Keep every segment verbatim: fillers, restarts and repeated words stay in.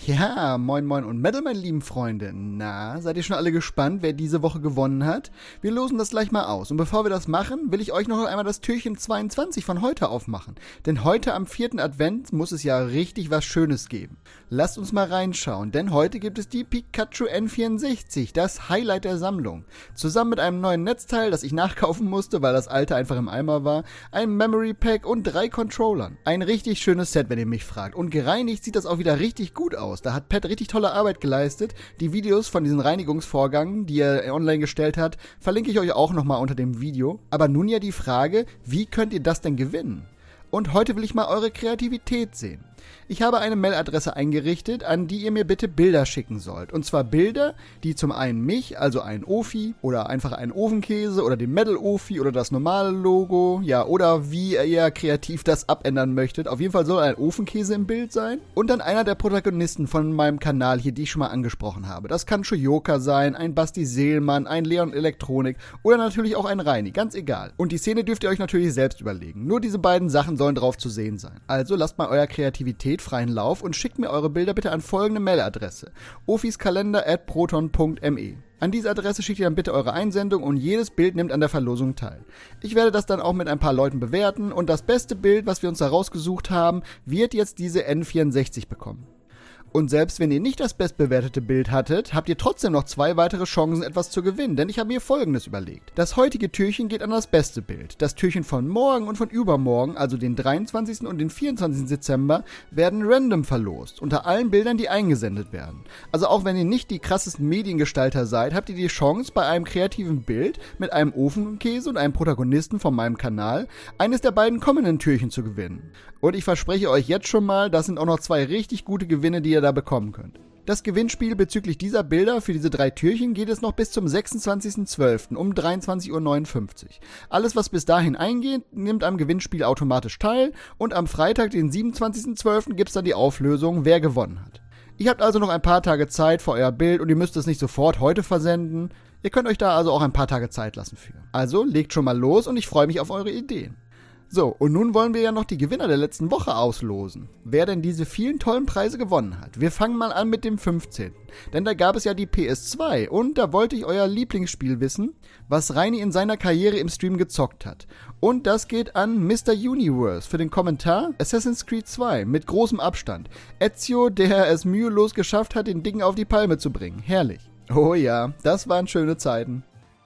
Ja, moin moin und Metal, meine lieben Freunde. Na, seid ihr schon alle gespannt, wer diese Woche gewonnen hat? Wir losen das gleich mal aus. Und bevor wir das machen, will ich euch noch einmal das Türchen zweiundzwanzig von heute aufmachen. Denn heute am vierten Advent muss es ja richtig was Schönes geben. Lasst uns mal reinschauen, denn heute gibt es die Pikachu N vierundsechzig, das Highlight der Sammlung. Zusammen mit einem neuen Netzteil, das ich nachkaufen musste, weil das alte einfach im Eimer war, ein Memory Pack und drei Controllern. Ein richtig schönes Set, wenn ihr mich fragt. Und gereinigt sieht das auch wieder richtig gut aus. Da hat Pat richtig tolle Arbeit geleistet. Die Videos von diesen Reinigungsvorgängen, die er online gestellt hat, verlinke ich euch auch nochmal unter dem Video. Aber nun ja die Frage, wie könnt ihr das denn gewinnen? Und heute will ich mal eure Kreativität sehen. Ich habe eine Mailadresse eingerichtet, an die ihr mir bitte Bilder schicken sollt. Und zwar Bilder, die zum einen mich, also ein Ofi oder einfach einen Ofenkäse oder den Metal-Ofi oder das normale Logo, ja, oder wie ihr kreativ das abändern möchtet. Auf jeden Fall soll ein Ofenkäse im Bild sein. Und dann einer der Protagonisten von meinem Kanal hier, die ich schon mal angesprochen habe. Das kann Shoyoka sein, ein Basti Seelmann, ein Leon Elektronik oder natürlich auch ein Reini, ganz egal. Und die Szene dürft ihr euch natürlich selbst überlegen. Nur diese beiden Sachen sollen drauf zu sehen sein. Also lasst mal euer Kreativität freien Lauf und schickt mir eure Bilder bitte an folgende Mailadresse: ofiskalender at proton punkt me. An diese Adresse schickt ihr dann bitte eure Einsendung und jedes Bild nimmt an der Verlosung teil. Ich werde das dann auch mit ein paar Leuten bewerten und das beste Bild, was wir uns da rausgesucht haben, wird jetzt diese N vierundsechzig bekommen. Und selbst wenn ihr nicht das bestbewertete Bild hattet, habt ihr trotzdem noch zwei weitere Chancen, etwas zu gewinnen, denn ich habe mir Folgendes überlegt. Das heutige Türchen geht an das beste Bild. Das Türchen von morgen und von übermorgen, also den dreiundzwanzigsten und den vierundzwanzigsten Dezember, werden random verlost, unter allen Bildern, die eingesendet werden. Also auch wenn ihr nicht die krassesten Mediengestalter seid, habt ihr die Chance, bei einem kreativen Bild mit einem Ofenkäse und einem Protagonisten von meinem Kanal eines der beiden kommenden Türchen zu gewinnen. Und ich verspreche euch jetzt schon mal, das sind auch noch zwei richtig gute Gewinne, die ihr da bekommen könnt. Das Gewinnspiel bezüglich dieser Bilder für diese drei Türchen geht es noch bis zum sechsundzwanzigsten zwölften um dreiundzwanzig Uhr neunundfünfzig. Alles, was bis dahin eingeht, nimmt am Gewinnspiel automatisch teil und am Freitag, den siebenundzwanzigsten zwölften gibt es dann die Auflösung, wer gewonnen hat. Ihr habt also noch ein paar Tage Zeit für euer Bild und ihr müsst es nicht sofort heute versenden. Ihr könnt euch da also auch ein paar Tage Zeit lassen für. Also legt schon mal los und ich freue mich auf eure Ideen. So, und nun wollen wir ja noch die Gewinner der letzten Woche auslosen. Wer denn diese vielen tollen Preise gewonnen hat. Wir fangen mal an mit dem fünfzehnten Denn da gab es ja die P S zwei und da wollte ich euer Lieblingsspiel wissen, was Reini in seiner Karriere im Stream gezockt hat. Und das geht an Mister Universe für den Kommentar Assassin's Creed zwei mit großem Abstand. Ezio, der es mühelos geschafft hat, den Ding auf die Palme zu bringen. Herrlich. Oh ja, das waren schöne Zeiten.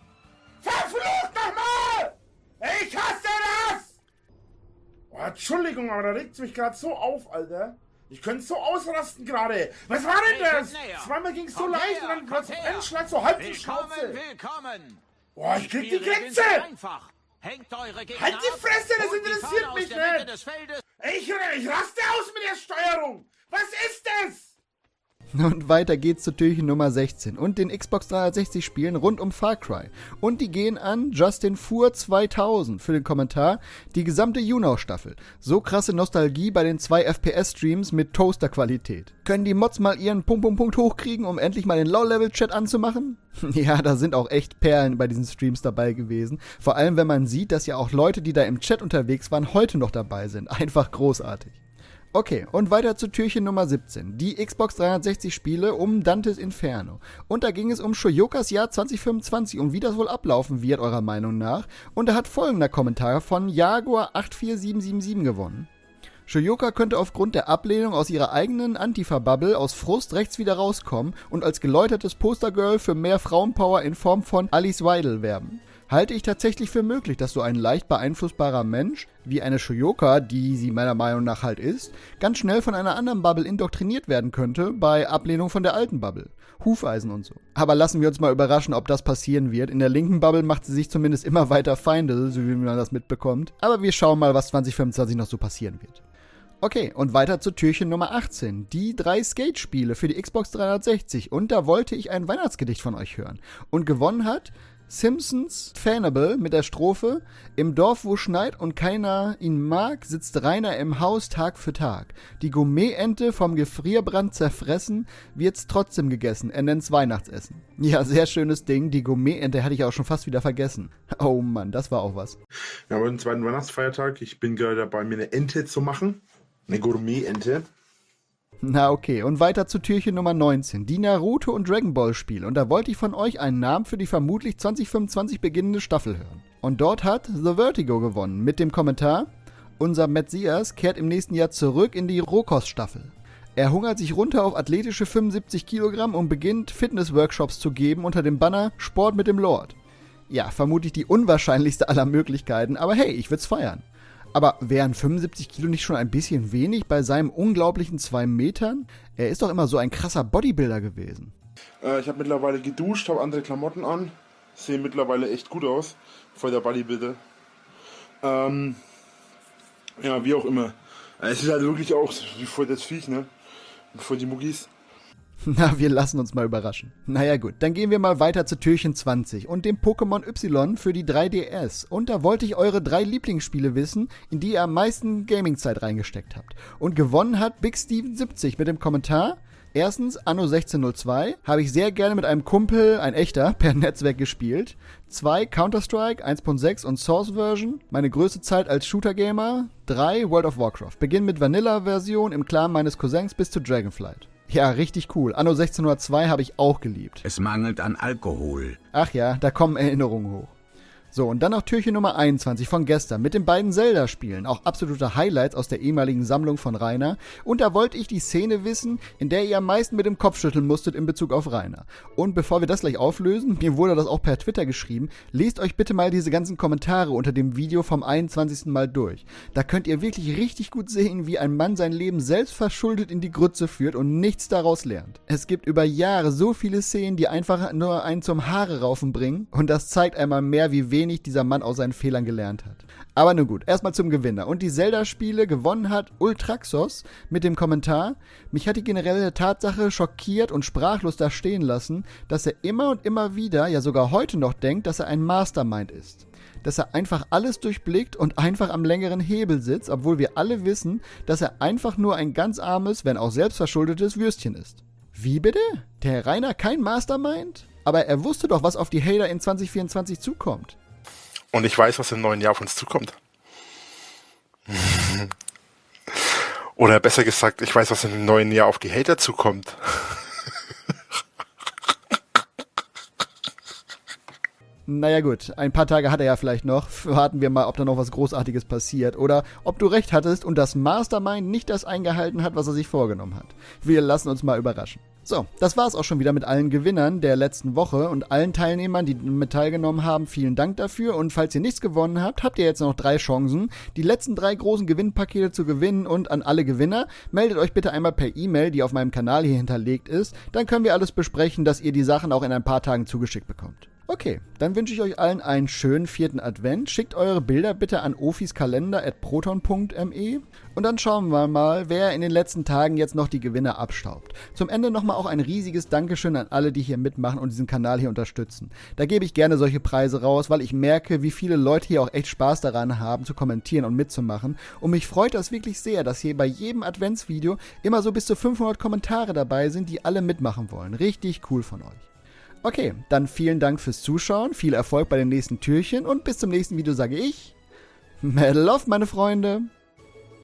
Verflucht nochmal! Ich hasse das! Oh, Entschuldigung, aber da regt es mich gerade so auf, Alter. Ich könnte so ausrasten gerade. Was war denn das? Zweimal ging es so leicht und dann kurz Endschlag, so halb die Schnauze. Willkommen! Boah, ich krieg die Grenze! Hängt eure Gegner Halt die Fresse, das und die interessiert Fahne mich aus der Mitte nicht! des Feldes. Ich, ich raste aus mit der Steuerung! Was ist das? Und weiter geht's zu Türchen Nummer sechzehn und den Xbox dreihundertsechzig Spielen rund um Far Cry. Und die gehen an Justin Fuhr zweitausend für den Kommentar die gesamte Juno-Staffel. So krasse Nostalgie bei den zwei F P S-Streams mit Toaster-Qualität. Können die Mods mal ihren Punkt, Punkt, Punkt hochkriegen, um endlich mal den Low-Level-Chat anzumachen? Ja, da sind auch echt Perlen bei diesen Streams dabei gewesen. Vor allem, wenn man sieht, dass ja auch Leute, die da im Chat unterwegs waren, heute noch dabei sind. Einfach großartig. Okay, und weiter zu Türchen Nummer siebzehn. Die Xbox dreihundertsechzig Spiele um Dantes Inferno. Und da ging es um Shoyokas Jahr zwanzig fünfundzwanzig und wie das wohl ablaufen wird, eurer Meinung nach. Und da hat folgender Kommentar von Jaguar acht vier sieben sieben sieben gewonnen. Shoyoka könnte aufgrund der Ablehnung aus ihrer eigenen Antifa-Bubble aus Frust rechts wieder rauskommen und als geläutertes Postergirl für mehr Frauenpower in Form von Alice Weidel werben. Halte ich tatsächlich für möglich, dass so ein leicht beeinflussbarer Mensch, wie eine Shoyoka, die sie meiner Meinung nach halt ist, ganz schnell von einer anderen Bubble indoktriniert werden könnte, bei Ablehnung von der alten Bubble. Hufeisen und so. Aber lassen wir uns mal überraschen, ob das passieren wird. In der linken Bubble macht sie sich zumindest immer weiter Feinde, so wie man das mitbekommt. Aber wir schauen mal, was zwanzig fünfundzwanzig noch so passieren wird. Okay, und weiter zu Türchen Nummer achtzehn. Die drei Skate-Spiele für die Xbox dreihundertsechzig. Und da wollte ich ein Weihnachtsgedicht von euch hören. Und gewonnen hat Simpsons Fanable mit der Strophe: Im Dorf, wo schneit und keiner ihn mag, sitzt Rainer im Haus Tag für Tag. Die Gourmet-Ente vom Gefrierbrand zerfressen, wird's trotzdem gegessen. Er nennt's Weihnachtsessen. Ja, sehr schönes Ding. Die Gourmet-Ente hatte ich auch schon fast wieder vergessen. Oh Mann, das war auch was. Wir haben den zweiten Weihnachtsfeiertag. Ich bin gerade dabei, mir eine Ente zu machen. Eine Gourmet-Ente. Na okay, und weiter zu Türchen Nummer neunzehn, die Naruto und Dragon Ball Spiele. Und da wollte ich von euch einen Namen für die vermutlich zwanzig fünfundzwanzig beginnende Staffel hören. Und dort hat The Vertigo gewonnen mit dem Kommentar: Unser Metzias kehrt im nächsten Jahr zurück in die Rohkost-Staffel. Er hungert sich runter auf athletische fünfundsiebzig Kilogramm und beginnt Fitness-Workshops zu geben unter dem Banner Sport mit dem Lord. Ja, vermutlich die unwahrscheinlichste aller Möglichkeiten, aber hey, ich würd's feiern. Aber wären fünfundsiebzig Kilo nicht schon ein bisschen wenig bei seinem unglaublichen zwei Metern? Er ist doch immer so ein krasser Bodybuilder gewesen. Äh, ich habe mittlerweile geduscht, habe andere Klamotten an. Sehe mittlerweile echt gut aus. Voll der Bodybuilder. Ähm, ja, wie auch immer. Es ist halt wirklich auch voll das Viech, ne? Voll die Muggis. Na, wir lassen uns mal überraschen. Naja gut, dann gehen wir mal weiter zu Türchen zwanzig und dem Pokémon Y für die drei D S. Und da wollte ich eure drei Lieblingsspiele wissen, in die ihr am meisten Gaming-Zeit reingesteckt habt. Und gewonnen hat Big Steven siebzig mit dem Kommentar: Erstens, Anno sechzehn null zwei, habe ich sehr gerne mit einem Kumpel, ein echter, per Netzwerk gespielt. Zwei, Counter-Strike eins Punkt sechs und Source-Version, meine größte Zeit als Shooter-Gamer. Drei, World of Warcraft, Beginn mit Vanilla-Version im Clan meines Cousins bis zu Dragonflight. Ja, richtig cool. Anno sechzehn null zwei habe ich auch geliebt. Es mangelt an Alkohol. Ach ja, da kommen Erinnerungen hoch. So, und dann noch Türchen Nummer einundzwanzig von gestern mit den beiden Zelda-Spielen. Auch absolute Highlights aus der ehemaligen Sammlung von Rainer. Und da wollte ich die Szene wissen, in der ihr am meisten mit dem Kopf schütteln musstet in Bezug auf Rainer. Und bevor wir das gleich auflösen, mir wurde das auch per Twitter geschrieben, lest euch bitte mal diese ganzen Kommentare unter dem Video vom einundzwanzigsten Mal durch. Da könnt ihr wirklich richtig gut sehen, wie ein Mann sein Leben selbst verschuldet in die Grütze führt und nichts daraus lernt. Es gibt über Jahre so viele Szenen, die einfach nur einen zum Haare raufen bringen. Und das zeigt einmal mehr, wie wenig dieser Mann aus seinen Fehlern gelernt hat. Aber nun gut, erstmal zum Gewinner. Und die Zelda-Spiele gewonnen hat Ultraxos mit dem Kommentar: Mich hat die generelle Tatsache schockiert und sprachlos da stehen lassen, dass er immer und immer wieder, ja sogar heute noch denkt, dass er ein Mastermind ist. Dass er einfach alles durchblickt und einfach am längeren Hebel sitzt, obwohl wir alle wissen, dass er einfach nur ein ganz armes, wenn auch selbstverschuldetes Würstchen ist. Wie bitte? Der Herr Rainer kein Mastermind? Aber er wusste doch, was auf die Hater in zwanzig vierundzwanzig zukommt. Und ich weiß, was im neuen Jahr auf uns zukommt. Oder besser gesagt, ich weiß, was im neuen Jahr auf die Hater zukommt. Naja gut, ein paar Tage hat er ja vielleicht noch. Warten wir mal, ob da noch was Großartiges passiert. Oder ob du recht hattest und das Mastermind nicht das eingehalten hat, was er sich vorgenommen hat. Wir lassen uns mal überraschen. So, das war's auch schon wieder mit allen Gewinnern der letzten Woche und allen Teilnehmern, die mit teilgenommen haben. Vielen Dank dafür. Und falls ihr nichts gewonnen habt, habt ihr jetzt noch drei Chancen, die letzten drei großen Gewinnpakete zu gewinnen. Und an alle Gewinner, meldet euch bitte einmal per E-Mail, die auf meinem Kanal hier hinterlegt ist. Dann können wir alles besprechen, dass ihr die Sachen auch in ein paar Tagen zugeschickt bekommt. Okay, dann wünsche ich euch allen einen schönen vierten Advent. Schickt eure Bilder bitte an ofiskalender at proton punkt me und dann schauen wir mal, wer in den letzten Tagen jetzt noch die Gewinner abstaubt. Zum Ende nochmal auch ein riesiges Dankeschön an alle, die hier mitmachen und diesen Kanal hier unterstützen. Da gebe ich gerne solche Preise raus, weil ich merke, wie viele Leute hier auch echt Spaß daran haben, zu kommentieren und mitzumachen. Und mich freut das wirklich sehr, dass hier bei jedem Adventsvideo immer so bis zu fünfhundert Kommentare dabei sind, die alle mitmachen wollen. Richtig cool von euch. Okay, dann vielen Dank fürs Zuschauen, viel Erfolg bei den nächsten Türchen und bis zum nächsten Video sage ich, Medal of, meine Freunde!